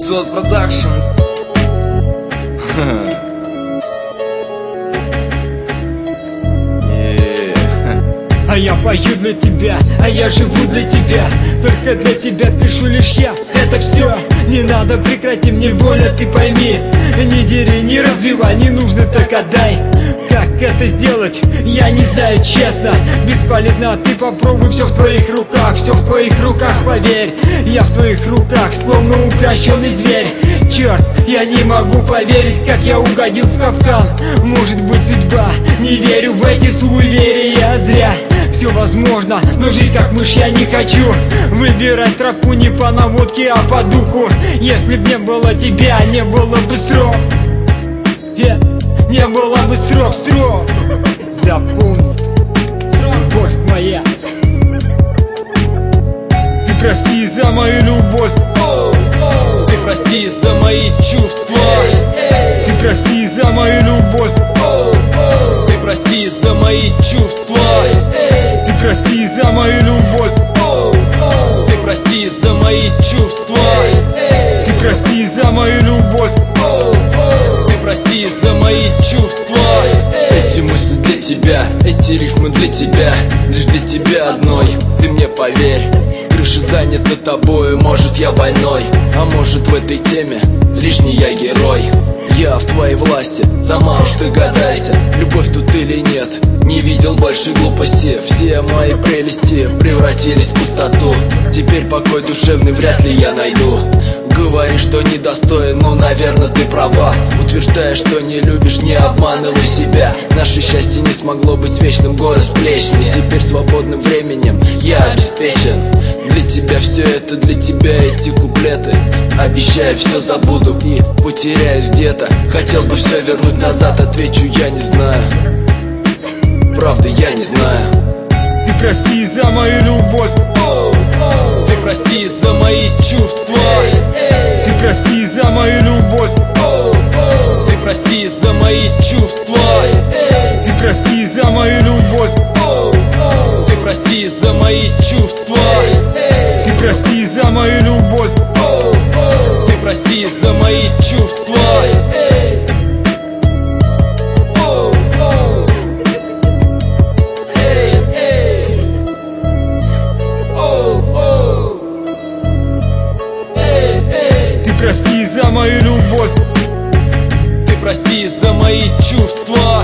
500 продакшн. А я пою для тебя, а я живу для тебя. Только для тебя пишу лишь я. Это все, не надо, прекрати, мне больно, ты пойми. Не дери, не разбивай, не нужно, так отдай. Как это сделать, я не знаю, честно. Бесполезно, ты попробуй, все в твоих руках. Все в твоих руках, поверь. Я в твоих руках, словно укрощенный зверь. Черт, я не могу поверить, как я угодил в капкан. Может быть, судьба, не верю в эти суеверия, зря. Все возможно, но жить как мышь я не хочу. Выбирать тропу не по наводке, а по духу. Если б не было тебя, не было бы строк. Не было бы строк. Запомни, любовь моя. Ты прости за мою любовь. Ты прости за мои чувства. Ты прости за мою любовь. Ты прости за мои чувства. Ты прости за мою любовь. Ты прости за мои чувства. Ты прости за мою любовь. Ты прости за мои чувства. Эти мысли для тебя, эти рифмы для тебя, лишь для тебя одной, ты мне поверь. Крыша занята тобой, может я больной, а может в этой теме лишний я герой. Я в твоей власти, сама уж догадайся, любовь тут или нет, не видел больше глупости. Все мои прелести превратились в пустоту. Теперь покой душевный вряд ли я найду. Говоришь, что недостоин, ну, наверное, ты права. Утверждаешь, что не любишь, не обманывай себя. Наше счастье не смогло быть вечным, горы с плеч мне. Теперь свободным временем я обеспечен. Для тебя все это, для тебя эти куплеты. Обещаю, все забуду и потеряюсь где-то. Хотел бы все вернуть назад, отвечу, я не знаю. Правда, я не знаю. Ты прости за мою любовь. Ты прости за мои чувства. Ты прости за мою любовь. Ты прости за мои чувства. Ты прости за мою любовь. Ты прости за мои чувства. Ты прости за мою любовь. Ты прости за мои чувства. Ты прости за мою любовь. Ты прости за мои чувства.